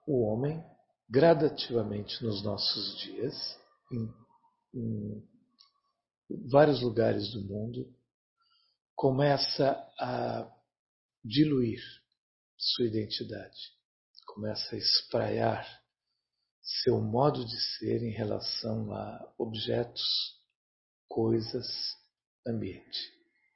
o homem, gradativamente nos nossos dias, em vários lugares do mundo, começa a diluir sua identidade, começa a espraiar seu modo de ser em relação a objetos, coisas, ambiente.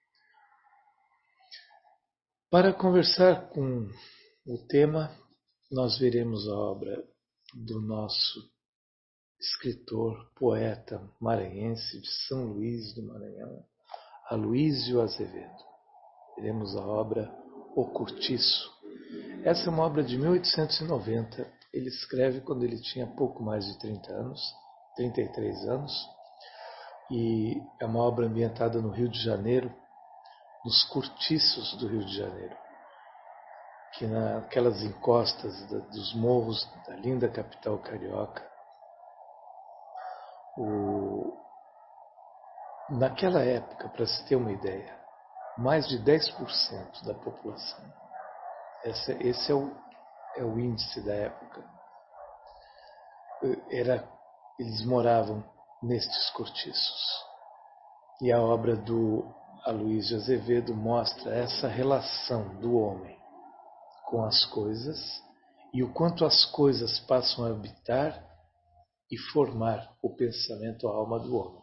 Para conversar com o tema, nós veremos a obra do nosso escritor, poeta maranhense de São Luís do Maranhão, Aloísio Azevedo. Veremos a obra O Cortiço. Essa é uma obra de 1890. Ele escreve quando ele tinha pouco mais de 30 anos, 33 anos, e é uma obra ambientada no Rio de Janeiro, nos cortiços do Rio de Janeiro, que naquelas encostas dos morros da linda capital carioca, naquela época, para se ter uma ideia, mais de 10% da população, esse é o índice da época, eles moravam nestes cortiços. E a obra do Aloísio Azevedo mostra essa relação do homem com as coisas e o quanto as coisas passam a habitar e formar o pensamento, a alma do homem.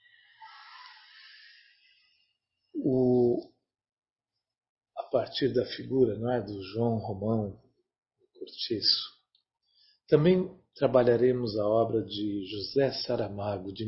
A partir da figura, não é, do João Romão Cortiço, também trabalharemos a obra de José Saramago, de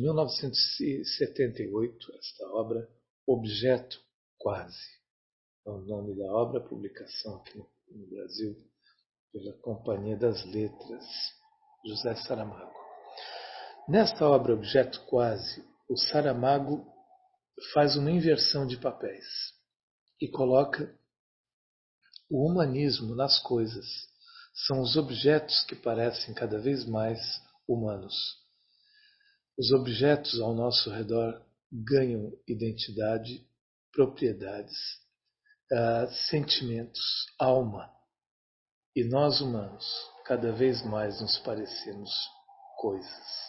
1978, esta obra, Objeto Quase. É o nome da obra, publicação aqui no Brasil pela Companhia das Letras, José Saramago. Nesta obra, Objeto Quase, o Saramago faz uma inversão de papéis e coloca o humanismo nas coisas. São os objetos que parecem cada vez mais humanos. Os objetos ao nosso redor ganham identidade, propriedades, sentimentos, alma. E nós humanos, cada vez mais nos parecemos coisas.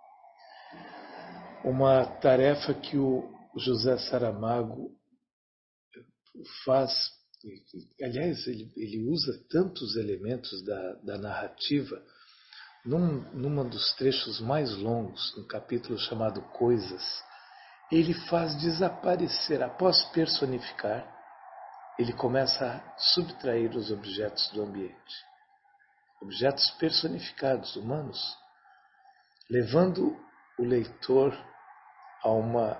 Uma tarefa que o José Saramago faz, aliás, ele usa tantos elementos da narrativa, num dos trechos mais longos, no capítulo chamado Coisas, ele faz desaparecer, após personificar, ele começa a subtrair os objetos do ambiente. Objetos personificados, humanos, levando o leitor a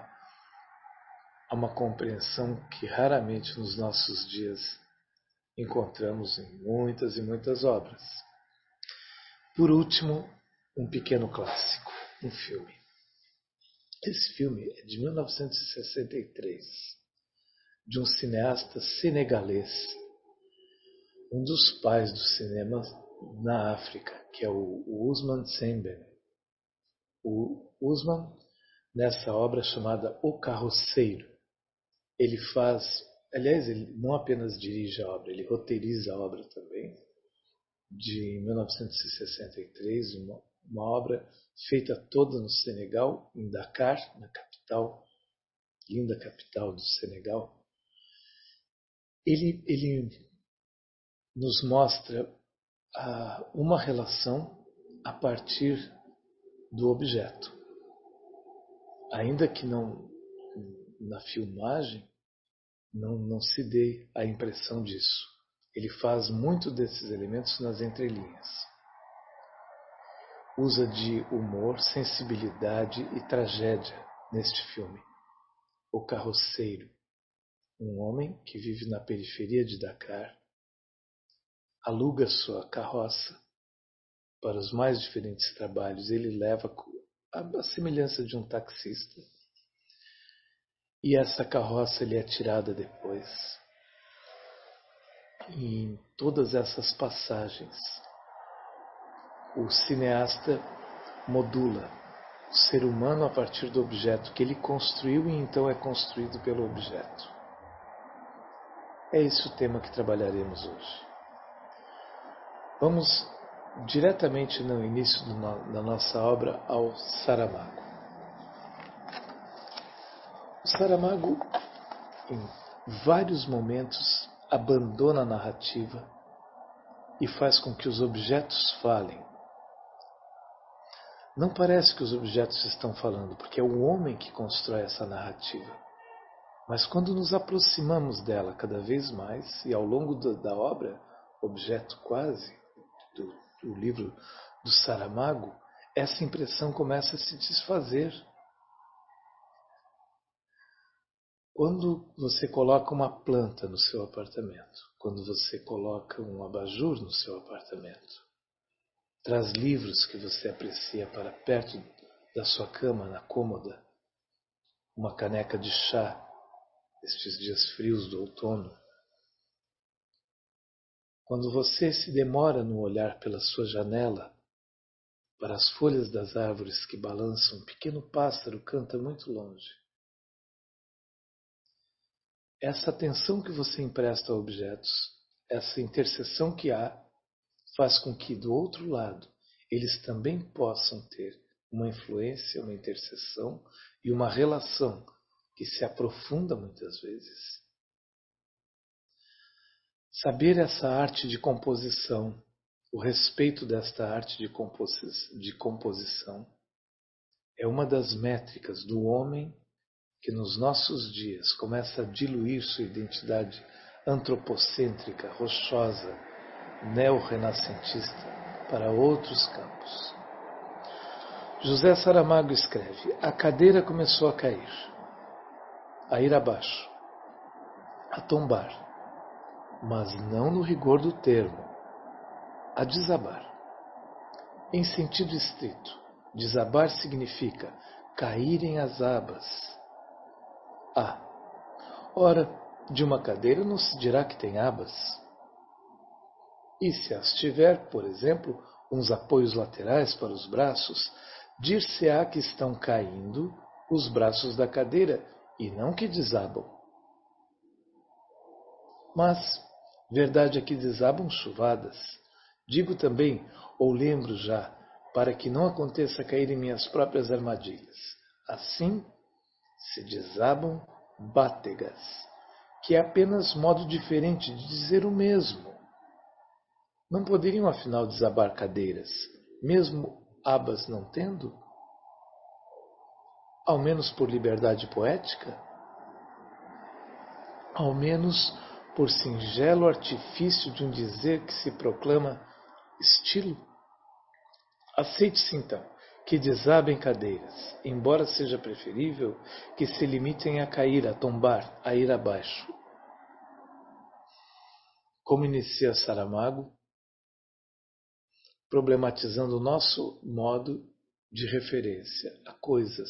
uma compreensão que raramente nos nossos dias encontramos em muitas e muitas obras. Por último, um pequeno clássico, um filme. Esse filme é de 1963, de um cineasta senegalês, um dos pais do cinema na África, que é o Ousmane Sembène. O Ousmane, nessa obra chamada O Carroceiro, ele faz, aliás, ele não apenas dirige a obra, ele roteiriza a obra também, de 1963, uma obra feita toda no Senegal, em Dakar, na capital, linda capital do Senegal. Ele nos mostra uma relação a partir do objeto. Ainda que não na filmagem não se dê a impressão disso. Ele faz muito desses elementos nas entrelinhas. Usa de humor, sensibilidade e tragédia neste filme. O Carroceiro, um homem que vive na periferia de Dakar, aluga sua carroça para os mais diferentes trabalhos. Ele leva a semelhança de um taxista. E essa carroça lhe é tirada depois. E em todas essas passagens, o cineasta modula o ser humano a partir do objeto que ele construiu e então é construído pelo objeto. É esse o tema que trabalharemos hoje. Vamos diretamente no início da nossa obra ao Saramago. O Saramago, em vários momentos, abandona a narrativa e faz com que os objetos falem. Não parece que os objetos estão falando, porque é o homem que constrói essa narrativa. Mas quando nos aproximamos dela cada vez mais, e ao longo da obra, objeto quase, do livro do Saramago, essa impressão começa a se desfazer. Quando você coloca uma planta no seu apartamento, quando você coloca um abajur no seu apartamento, traz livros que você aprecia para perto da sua cama, na cômoda, uma caneca de chá, estes dias frios do outono. Quando você se demora no olhar pela sua janela, para as folhas das árvores que balançam, um pequeno pássaro canta muito longe. Essa atenção que você empresta a objetos, essa interseção que há, faz com que do outro lado eles também possam ter uma influência, uma interseção e uma relação que se aprofunda muitas vezes. Saber essa arte de composição, o respeito desta arte de composição, é uma das métricas do homem que nos nossos dias começa a diluir sua identidade antropocêntrica, rochosa, neo-renascentista para outros campos. José Saramago escreve: a cadeira começou a cair, a ir abaixo, a tombar, mas não no rigor do termo, a desabar. Em sentido estrito, desabar significa caírem as abas. Ora, de uma cadeira não se dirá que tem abas. E se as tiver, por exemplo, uns apoios laterais para os braços, dir-se-á que estão caindo os braços da cadeira e não que desabam. Mas, verdade é que desabam chuvadas. Digo também, ou lembro já, para que não aconteça cair em minhas próprias armadilhas. Assim, se desabam bátegas, que é apenas modo diferente de dizer o mesmo. Não poderiam afinal desabar cadeiras, mesmo abas não tendo? Ao menos por liberdade poética? Ao menos por singelo artifício de um dizer que se proclama estilo? Aceite-se então que desabem cadeiras, embora seja preferível que se limitem a cair, a tombar, a ir abaixo. Como inicia Saramago, problematizando o nosso modo de referência a coisas.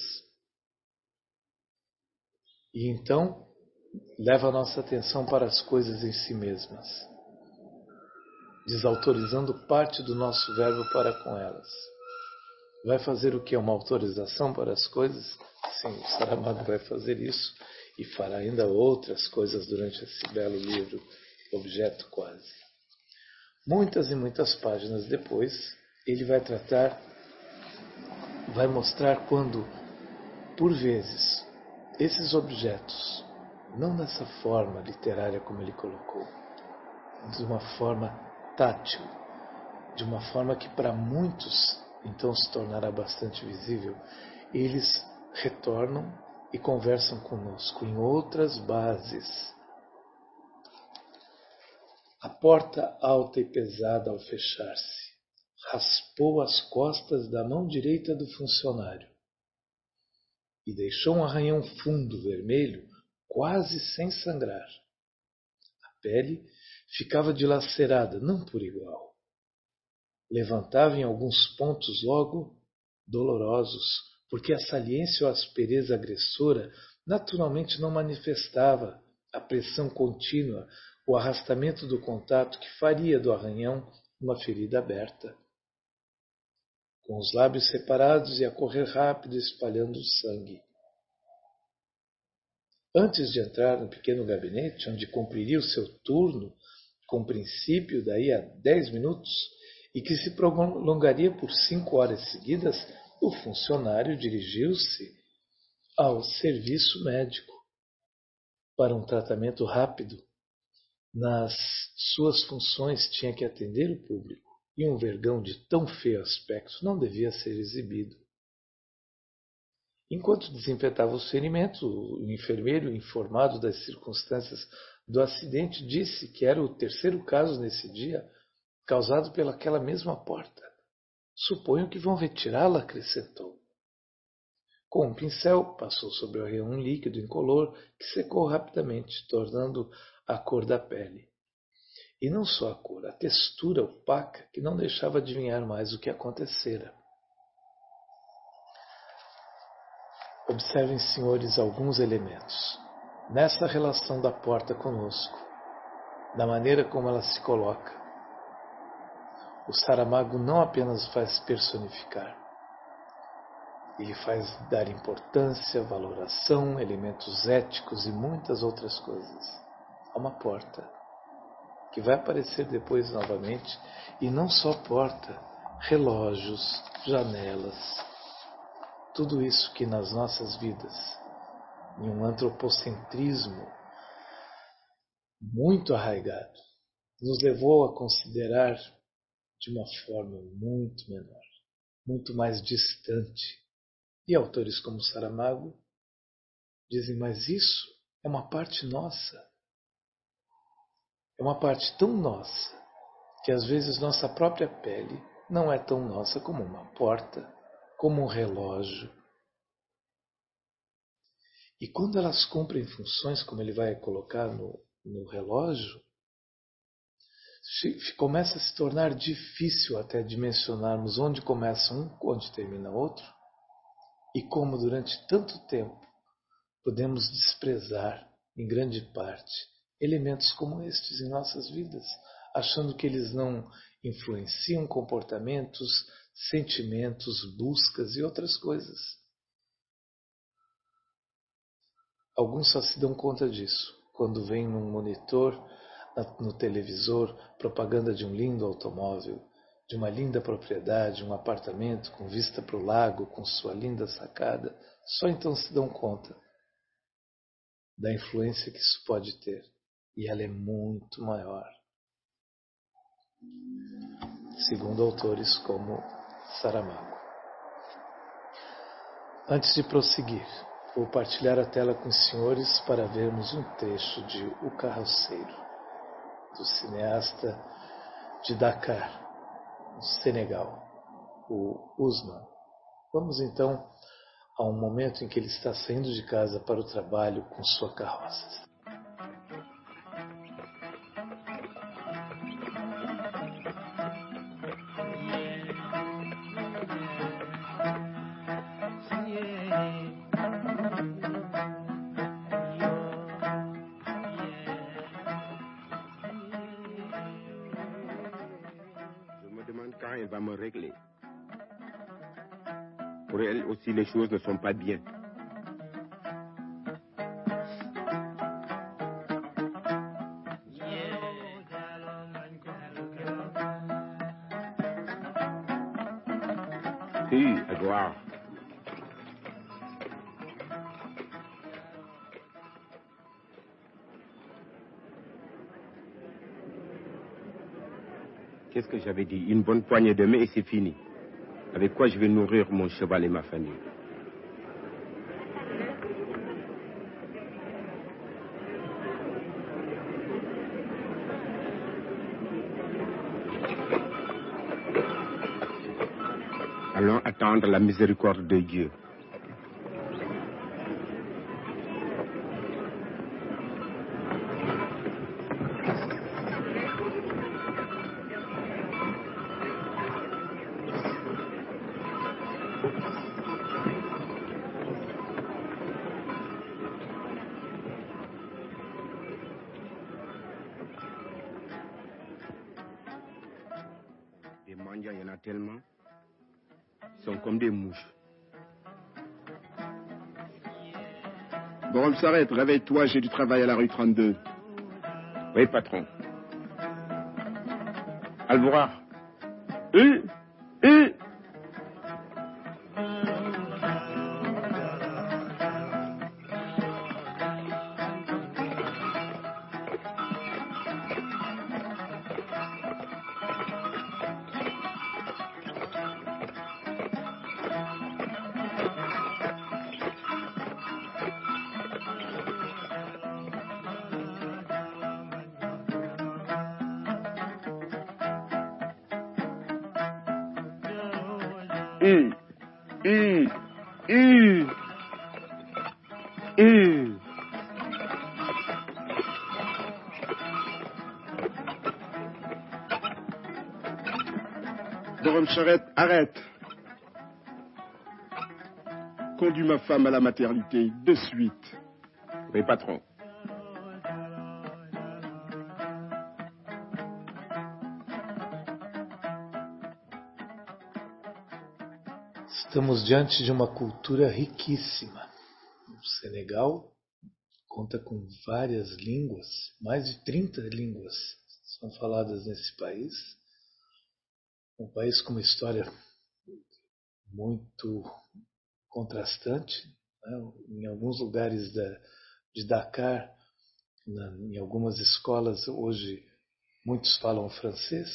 E então leva a nossa atenção para as coisas em si mesmas, desautorizando parte do nosso verbo para com elas. Vai fazer o que? Uma autorização para as coisas? Sim, o Saramago vai fazer isso e fará ainda outras coisas durante esse belo livro, Objeto Quase. Muitas e muitas páginas depois, ele vai mostrar quando, por vezes, esses objetos, não dessa forma literária como ele colocou, de uma forma tátil, de uma forma que para muitos então se tornará bastante visível, eles retornam e conversam conosco em outras bases. A porta alta e pesada ao fechar-se raspou as costas da mão direita do funcionário e deixou um arranhão fundo vermelho quase sem sangrar. A pele ficava dilacerada, não por igual. Levantava em alguns pontos logo dolorosos, porque a saliência ou aspereza agressora naturalmente não manifestava a pressão contínua, o arrastamento do contato que faria do arranhão uma ferida aberta. Com os lábios separados e a correr rápido, espalhando o sangue. Antes de entrar no pequeno gabinete, onde cumpriria o seu turno, com princípio daí a 10 minutos, e que se prolongaria por 5 horas seguidas, o funcionário dirigiu-se ao serviço médico para um tratamento rápido. Nas suas funções tinha que atender o público, e um vergão de tão feio aspecto não devia ser exibido. Enquanto desinfetava os ferimentos, o enfermeiro, informado das circunstâncias do acidente, disse que era o 3º caso nesse dia, causado pelaquela mesma porta. Suponho que vão retirá-la, acrescentou. Com um pincel, passou sobre o arreão um líquido incolor que secou rapidamente, tornando a cor da pele. E não só a cor, a textura opaca que não deixava adivinhar mais o que acontecera. Observem, senhores, alguns elementos. Nessa relação da porta conosco, da maneira como ela se coloca, o Saramago não apenas faz personificar, ele faz dar importância, valoração, elementos éticos e muitas outras coisas a uma porta, que vai aparecer depois novamente, e não só porta, relógios, janelas, tudo isso que nas nossas vidas, em um antropocentrismo muito arraigado, nos levou a considerar de uma forma muito menor, muito mais distante. E autores como Saramago dizem, mas isso é uma parte nossa. É uma parte tão nossa que às vezes nossa própria pele não é tão nossa como uma porta, como um relógio. E quando elas cumprem funções, como ele vai colocar no relógio, começa a se tornar difícil até dimensionarmos onde começa um, onde termina outro, e como durante tanto tempo podemos desprezar, em grande parte, elementos como estes em nossas vidas, achando que eles não influenciam comportamentos, sentimentos, buscas e outras coisas. Alguns só se dão conta disso quando veem num monitor, no televisor, propaganda de um lindo automóvel, de uma linda propriedade, um apartamento com vista para o lago, com sua linda sacada. Só então se dão conta da influência que isso pode ter. E ela é muito maior. Segundo autores como Saramago. Antes de prosseguir, vou partilhar a tela com os senhores para vermos um trecho de O Carroceiro, do cineasta de Dakar, no Senegal, o Ousmane. Vamos então a um momento em que ele está saindo de casa para o trabalho com sua carroça. Quand elle va me régler. Pour elle aussi, les choses ne sont pas bien. Oui, Edouard. Qu'est-ce que j'avais dit? Une bonne poignée de main et c'est fini. Avec quoi je vais nourrir mon cheval et ma famille? Allons attendre la miséricorde de Dieu. Des mendiants, il y en a tellement. Ils sont comme des mouches. Bon, on s'arrête. Réveille-toi, j'ai du travail à la rue 32. Oui, patron. Alvora, Jérôme Charette, arrête. Conduis ma femme à la maternité, de suite. Oui, patron. Estamos diante de uma cultura riquíssima. O Senegal conta com várias línguas, mais de 30 línguas são faladas nesse país. Um país com uma história muito contrastante, né? Em alguns lugares de Dakar, em algumas escolas hoje muitos falam francês,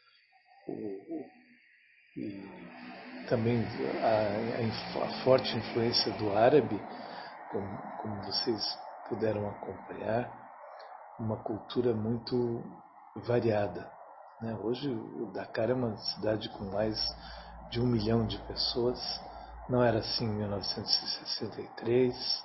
e também a forte influência do árabe, como vocês puderam acompanhar, uma cultura muito variada, né? Hoje o Dakar é uma cidade com mais de 1 milhão de pessoas, não era assim em 1963,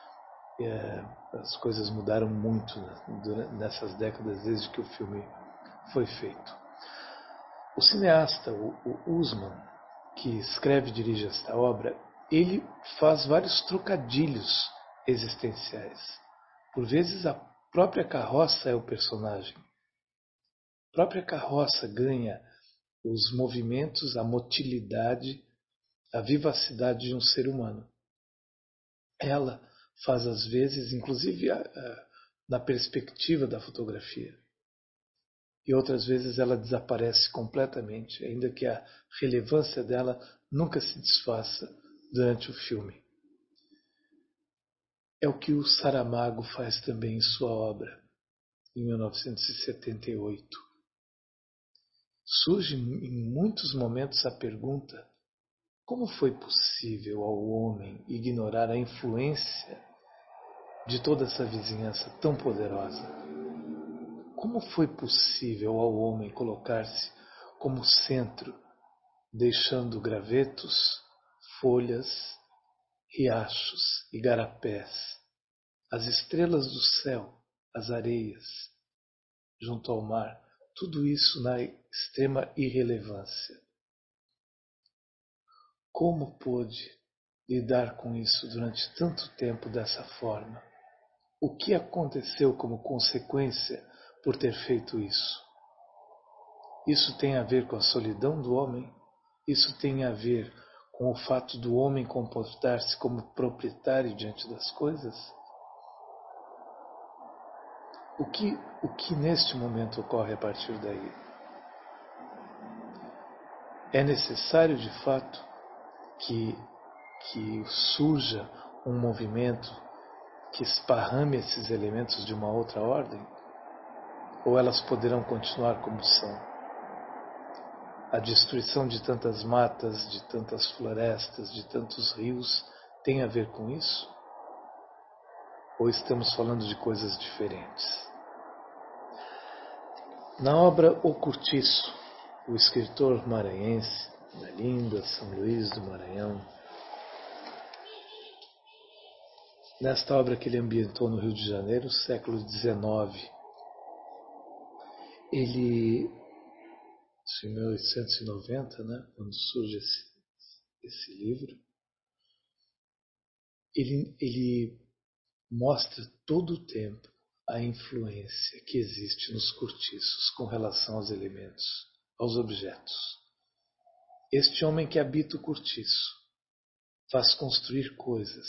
as coisas mudaram muito, né, nessas décadas desde que o filme foi feito. O cineasta, o Usman, que escreve e dirige esta obra, ele faz vários trocadilhos existenciais. Por vezes a própria carroça é o personagem. A própria carroça ganha os movimentos, a motilidade, a vivacidade de um ser humano. Ela faz às vezes, inclusive na perspectiva da fotografia. E outras vezes ela desaparece completamente, ainda que a relevância dela nunca se desfaça durante o filme. É o que o Saramago faz também em sua obra, em 1978. Surge em muitos momentos a pergunta: como foi possível ao homem ignorar a influência de toda essa vizinhança tão poderosa? Como foi possível ao homem colocar-se como centro, deixando gravetos, folhas, riachos, igarapés, as estrelas do céu, as areias, junto ao mar, tudo isso na extrema irrelevância? Como pôde lidar com isso durante tanto tempo dessa forma? O que aconteceu como consequência por ter feito isso? Isso tem a ver com a solidão do homem? Isso tem a ver com o fato do homem comportar-se como proprietário diante das coisas? O que neste momento ocorre a partir daí? É necessário, de fato, que surja um movimento que esparrame esses elementos de uma outra ordem? Ou elas poderão continuar como são? A destruição de tantas matas, de tantas florestas, de tantos rios tem a ver com isso? Ou estamos falando de coisas diferentes? Na obra O Curtiço, o escritor maranhense, da linda São Luís do Maranhão, nesta obra que ele ambientou no Rio de Janeiro, século XIX, ele, em 1890, né, quando surge esse livro, ele mostra todo o tempo a influência que existe nos cortiços com relação aos elementos, aos objetos. Este homem que habita o cortiço faz construir coisas.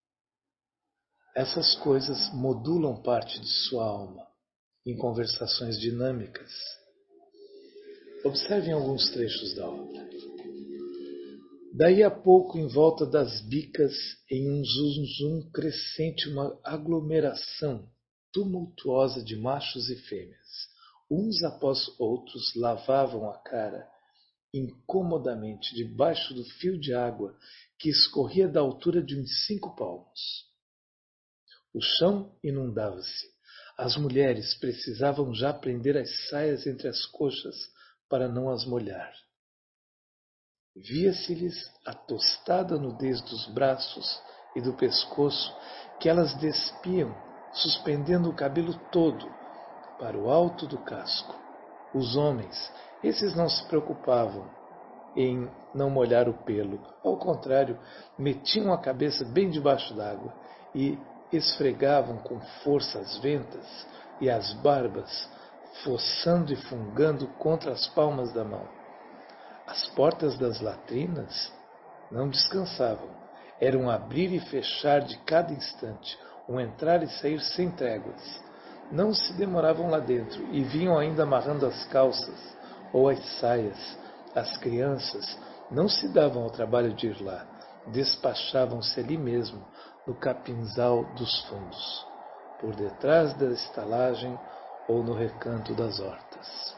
Essas coisas modulam parte de sua alma em conversações dinâmicas. Observem alguns trechos da obra. Daí a pouco, em volta das bicas, em um zum-zum crescente, uma aglomeração tumultuosa de machos e fêmeas. Uns após outros lavavam a cara incomodamente debaixo do fio de água que escorria da altura de uns 5 palmos. O chão inundava-se. As mulheres precisavam já prender as saias entre as coxas para não as molhar. Via-se-lhes a tostada nudez dos braços e do pescoço que elas despiam, suspendendo o cabelo todo para o alto do casco. Os homens, esses não se preocupavam em não molhar o pelo. Ao contrário, metiam a cabeça bem debaixo d'água e esfregavam com força as ventas e as barbas, fossando e fungando contra as palmas da mão. As portas das latrinas não descansavam. Era um abrir e fechar de cada instante, um entrar e sair sem tréguas. Não se demoravam lá dentro e vinham ainda amarrando as calças ou as saias. As crianças não se davam ao trabalho de ir lá, despachavam-se ali mesmo, no capinzal dos fundos, por detrás da estalagem ou no recanto das hortas.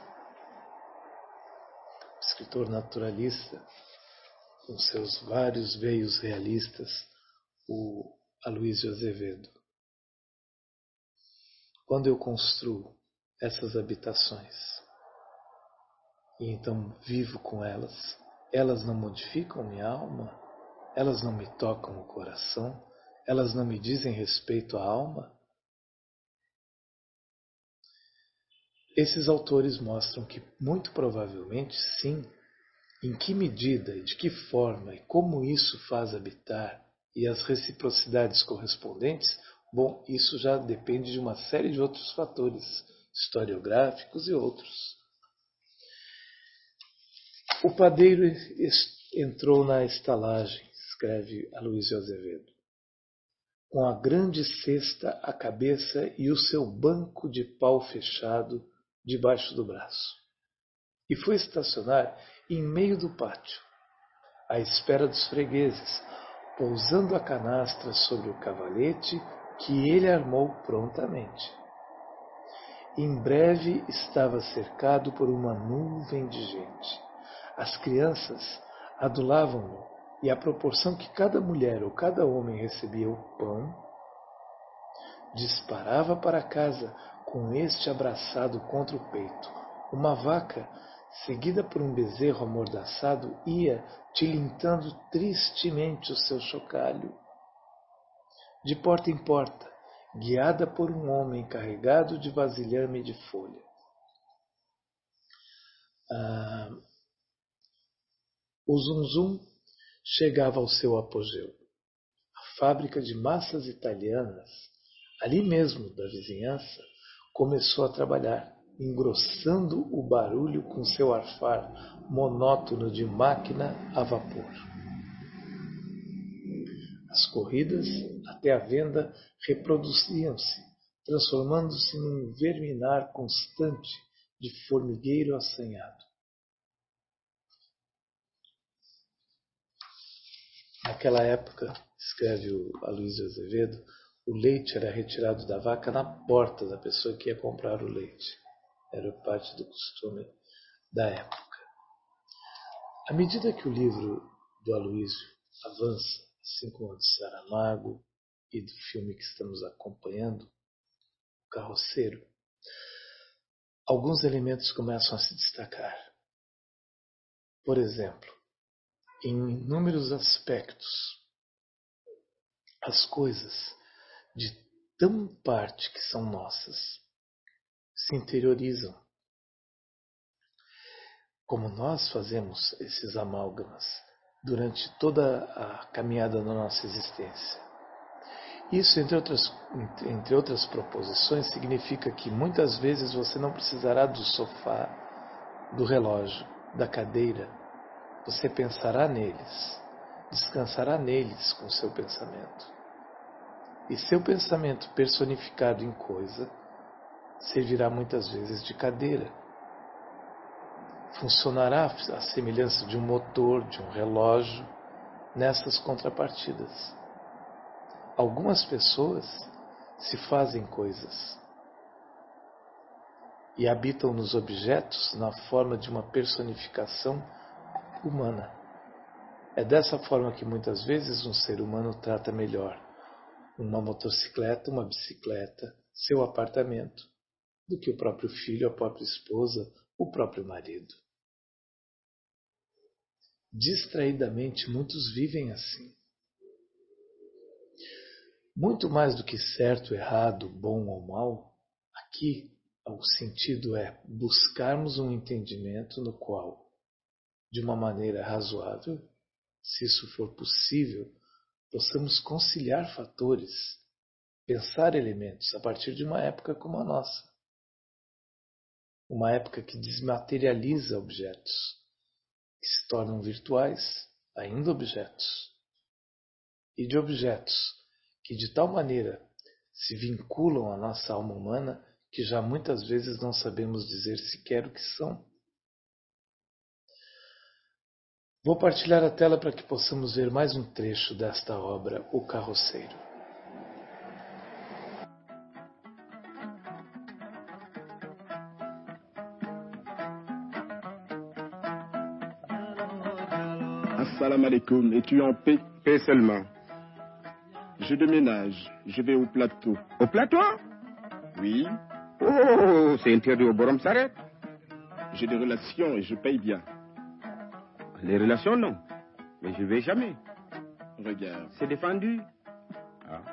O escritor naturalista, com seus vários veios realistas, o Aloysio Azevedo. Quando eu construo essas habitações, e então vivo com elas, elas não modificam minha alma? Elas não me tocam o coração? Elas não me dizem respeito à alma? Esses autores mostram que, muito provavelmente, sim. Em que medida e de que forma e como isso faz habitar e as reciprocidades correspondentes, bom, isso já depende de uma série de outros fatores, historiográficos e outros. O padeiro entrou na estalagem, escreve Aloysio Azevedo, com a grande cesta à cabeça e o seu banco de pau fechado debaixo do braço. E foi estacionar em meio do pátio, à espera dos fregueses, pousando a canastra sobre o cavalete que ele armou prontamente. Em breve estava cercado por uma nuvem de gente. As crianças adulavam-no, e à proporção que cada mulher ou cada homem recebia o pão, disparava para casa com este abraçado contra o peito. Uma vaca, seguida por um bezerro amordaçado, ia tilintando tristemente o seu chocalho. De porta em porta, guiada por um homem carregado de vasilhame de folha. O zum-zum chegava ao seu apogeu. A fábrica de massas italianas, ali mesmo da vizinhança, começou a trabalhar, engrossando o barulho com seu arfar monótono de máquina a vapor. As corridas até a venda reproduziam-se, transformando-se num verminar constante de formigueiro assanhado. Naquela época, escreve o Aloysio Azevedo, o leite era retirado da vaca na porta da pessoa que ia comprar o leite. Era parte do costume da época. À medida que o livro do Aloysio avança, assim como o de Saramago e do filme que estamos acompanhando, O Carroceiro, alguns elementos começam a se destacar. Por exemplo, em inúmeros aspectos, as coisas de tão parte que são nossas se interiorizam. Como nós fazemos esses amálgamas durante toda a caminhada da nossa existência. Isso, entre outras proposições, significa que muitas vezes você não precisará do sofá, do relógio, da cadeira. Você pensará neles, descansará neles com seu pensamento. E seu pensamento personificado em coisa servirá muitas vezes de cadeira. funcionará à semelhança de um motor, de um relógio, nessas contrapartidas. Algumas pessoas se fazem coisas e habitam nos objetos na forma de uma personificação humana. É dessa forma que muitas vezes um ser humano trata melhor uma motocicleta, uma bicicleta, seu apartamento, do que o próprio filho, a própria esposa, o próprio marido. Distraidamente, muitos vivem assim. Muito mais do que certo, errado, bom ou mal, aqui o sentido é buscarmos um entendimento no qual, de uma maneira razoável, se isso for possível, possamos conciliar fatores, pensar elementos a partir de uma época como a nossa. Uma época que desmaterializa objetos, que se tornam virtuais, ainda objetos, e de objetos que de tal maneira se vinculam à nossa alma humana que já muitas vezes não sabemos dizer sequer o que são. Vou partilhar a tela para que possamos ver mais um trecho desta obra, O Carroceiro. Assalamu alaikum, es-tu en paix? Paix seulement. Je déménage, je vais au plateau. Au plateau? Oui, Oh, c'est interdit au Borom Saret. j'ai des relations et je paye bien. Les relations, non. Mais je vais jamais. Regarde. C'est défendu. Ah.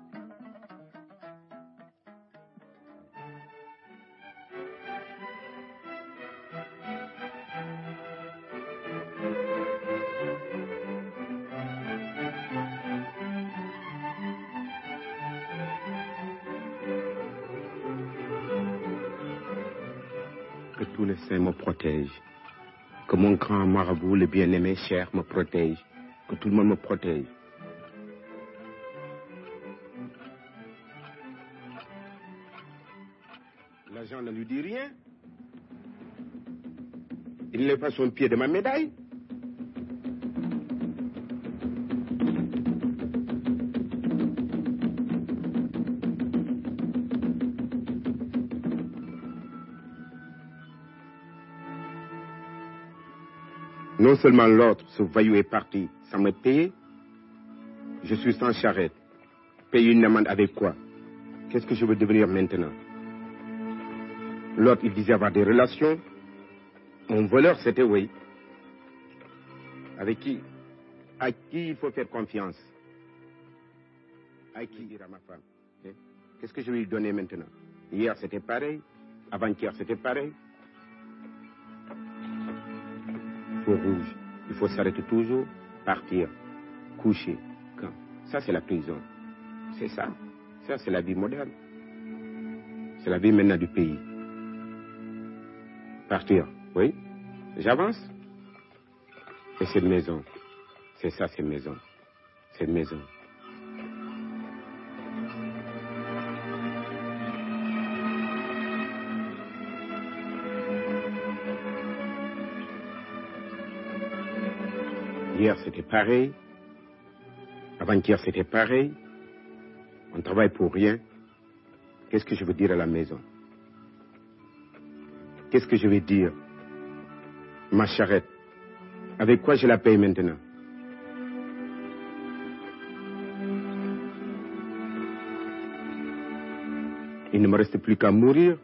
Que tous les saints me protègent. Que mon grand marabout, le bien-aimé cher, me protège. Que tout le monde me protège. L'agent ne lui dit rien. Il ne lève pas son pied de ma médaille. Non seulement l'autre, ce voyou est parti sans me payer, je suis sans charrette. Payer une amende avec quoi? Qu'est-ce que je veux devenir maintenant? L'autre, il disait avoir des relations. Un voleur, c'était oui. Avec qui? À qui il faut faire confiance? À qui dire à ma femme? Qu'est-ce que je vais lui donner maintenant? Hier, c'était pareil. Avant-hier, c'était pareil. Feu rouge. Il faut s'arrêter toujours, partir, coucher. Quand? Ça, c'est la prison. C'est ça. Ça, c'est la vie moderne. C'est la vie maintenant du pays. Partir, oui. J'avance. Et cette maison. C'est ça, cette maison. Cette maison. Hier, c'était pareil. Avant-hier, c'était pareil. On travaille pour rien. Qu'est-ce que je veux dire à la maison? Qu'est-ce que je vais dire? Ma charrette. Avec quoi je la paye maintenant? Il ne me reste plus qu'à mourir.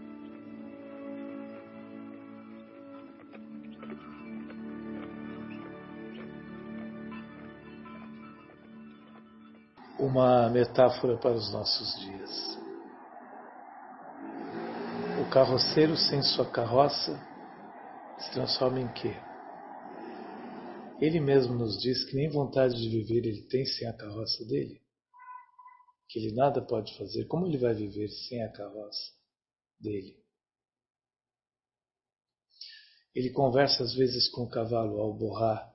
Uma metáfora para os nossos dias. O carroceiro sem sua carroça se transforma em quê? Ele mesmo nos diz que nem vontade de viver ele tem sem a carroça dele. Que ele nada pode fazer. Como ele vai viver sem a carroça dele? Ele conversa às vezes com o cavalo ao borrar.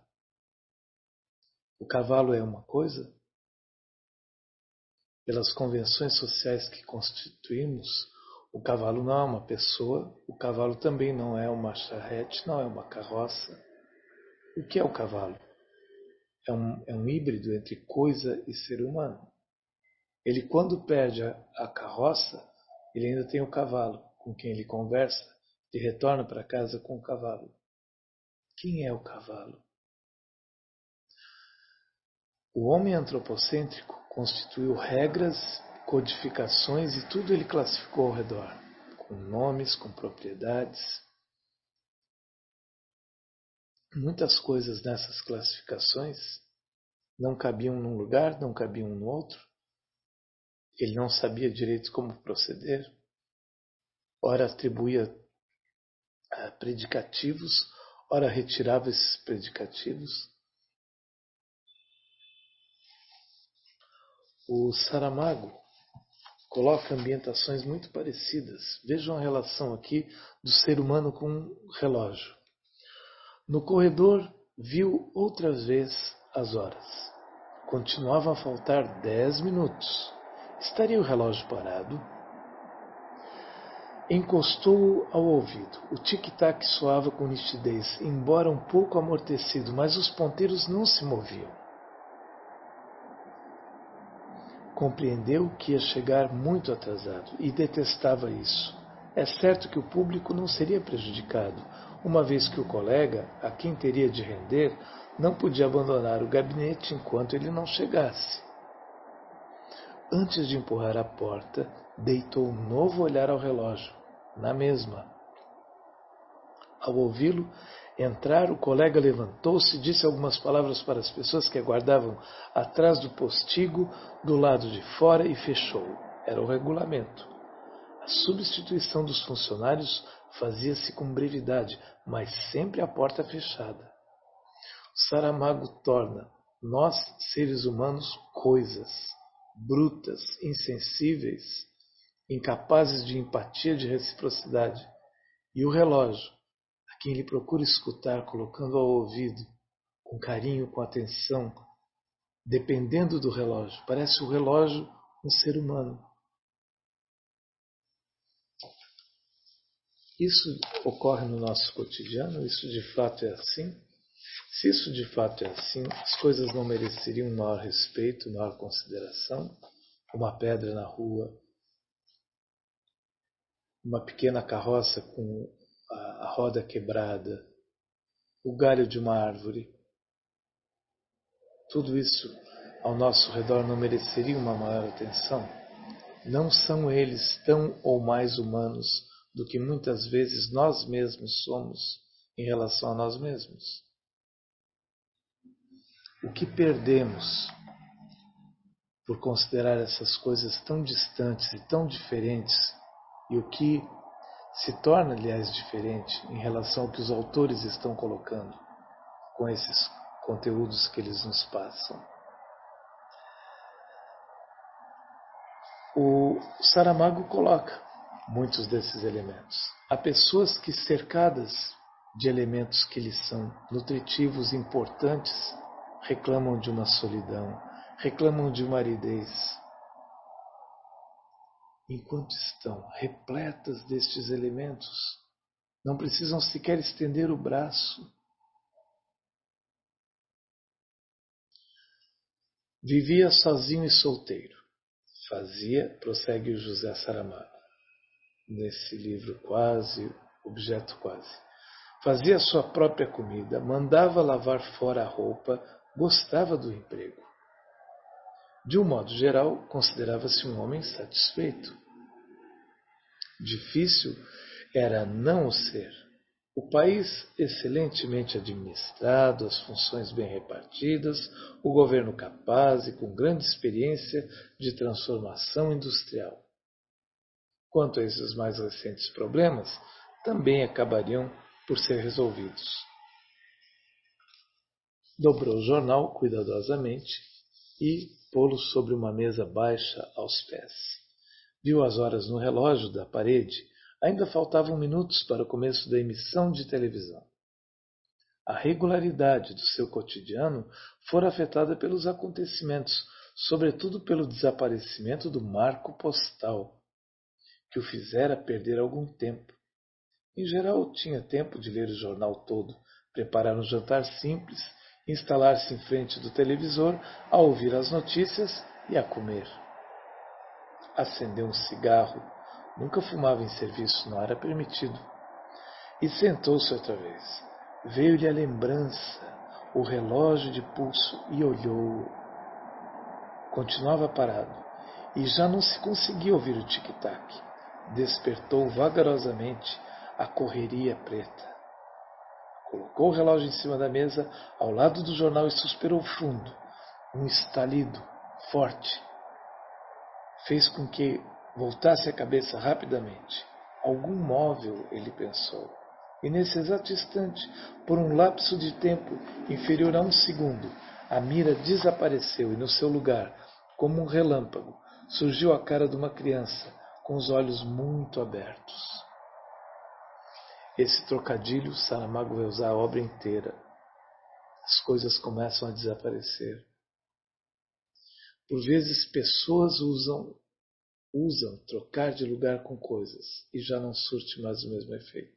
O cavalo é uma coisa? Pelas convenções sociais que constituímos, O cavalo não é uma pessoa, o cavalo também não é uma charrete, não é uma carroça. O que é o cavalo? É um híbrido entre coisa e ser humano. Ele, quando perde a carroça, ele ainda tem o cavalo, com quem ele conversa, e retorna para casa com o cavalo. Quem é o cavalo? O homem antropocêntrico constituiu regras, codificações e tudo ele classificou ao redor, com nomes, com propriedades. Muitas coisas nessas classificações não cabiam num lugar, não cabiam no outro. Ele não sabia direito como proceder. Ora atribuía predicativos, ora retirava esses predicativos. O Saramago coloca ambientações muito parecidas. Vejam a relação aqui do ser humano com um relógio. No corredor, viu outra vez as horas. Continuavam a faltar 10 minutos. Estaria o relógio parado? Encostou-o ao ouvido. O tic-tac soava com nitidez, embora um pouco amortecido, mas os ponteiros não se moviam. Compreendeu que ia chegar muito atrasado e detestava isso. É certo que o público não seria prejudicado, uma vez que o colega, a quem teria de render, não podia abandonar o gabinete enquanto ele não chegasse. Antes de empurrar a porta, deitou um novo olhar ao relógio, na mesma. Ao ouvi-lo entrar, o colega levantou-se, disse algumas palavras para as pessoas que aguardavam atrás do postigo, do lado de fora, e fechou. Era o regulamento. A substituição dos funcionários fazia-se com brevidade, mas sempre a porta fechada. O Saramago torna nós, seres humanos, coisas, brutas, insensíveis, incapazes de empatia, de reciprocidade. E o relógio, a quem ele procura escutar, colocando ao ouvido, com carinho, com atenção, dependendo do relógio. Parece o relógio um ser humano. Isso ocorre no nosso cotidiano? Isso de fato é assim? Se isso de fato é assim, as coisas não mereceriam maior respeito, maior consideração? Uma pedra na rua, uma pequena carroça com a roda quebrada, o galho de uma árvore. Tudo isso ao nosso redor não mereceria uma maior atenção? Não são eles tão ou mais humanos do que muitas vezes nós mesmos somos em relação a nós mesmos? O que perdemos por considerar essas coisas tão distantes e tão diferentes, e o que se torna, aliás, diferente em relação ao que os autores estão colocando com esses conteúdos que eles nos passam? O Saramago coloca muitos desses elementos. Há pessoas que, cercadas de elementos que lhes são nutritivos e importantes, reclamam de uma solidão, reclamam de uma aridez, enquanto estão repletas destes elementos, não precisam sequer estender o braço. Vivia sozinho e solteiro. Prossegue o José Saramago, nesse livro quase, objeto quase. Fazia sua própria comida, mandava lavar fora a roupa, gostava do emprego. De um modo geral, considerava-se um homem satisfeito. Difícil era não o ser. O país excelentemente administrado, as funções bem repartidas, o governo capaz e com grande experiência de transformação industrial. Quanto a esses mais recentes problemas, também acabariam por ser resolvidos. Dobrou o jornal cuidadosamente e pô-lo sobre uma mesa baixa aos pés. Viu as horas no relógio da parede. Ainda faltavam minutos para o começo da emissão de televisão. A regularidade do seu cotidiano fora afetada pelos acontecimentos, sobretudo pelo desaparecimento do marco postal, que o fizera perder algum tempo. Em geral, tinha tempo de ler o jornal todo, preparar um jantar simples, instalar-se em frente do televisor, a ouvir as notícias e a comer. Acendeu um cigarro. Nunca fumava em serviço, não era permitido. E sentou-se outra vez. Veio-lhe a lembrança, o relógio de pulso, e olhou-o. Continuava parado, e já não se conseguia ouvir o tic-tac. Despertou vagarosamente a correria preta. Colocou o relógio em cima da mesa, ao lado do jornal, e suspirou fundo. Um estalido forte fez com que voltasse a cabeça rapidamente. Algum móvel, ele pensou. E nesse exato instante, por um lapso de tempo inferior a um segundo, a mira desapareceu e no seu lugar, como um relâmpago, surgiu a cara de uma criança, com os olhos muito abertos. Esse trocadilho Saramago vai usar a obra inteira. As coisas começam a desaparecer. Por vezes, pessoas usam trocar de lugar com coisas e já não surte mais o mesmo efeito.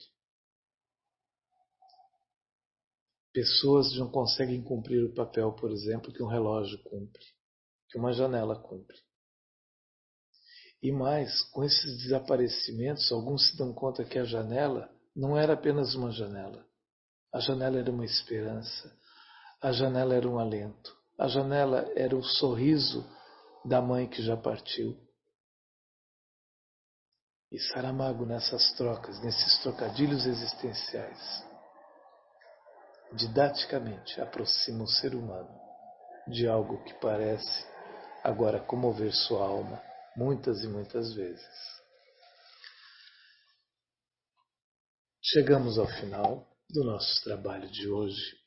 Pessoas não conseguem cumprir o papel, por exemplo, que um relógio cumpre, que uma janela cumpre. E mais, com esses desaparecimentos, alguns se dão conta que a janela não era apenas uma janela. A janela era uma esperança, a janela era um alento, a janela era o sorriso da mãe que já partiu. E Saramago, nessas trocas, nesses trocadilhos existenciais, didaticamente aproxima o ser humano de algo que parece agora comover sua alma muitas e muitas vezes. Chegamos ao final do nosso trabalho de hoje.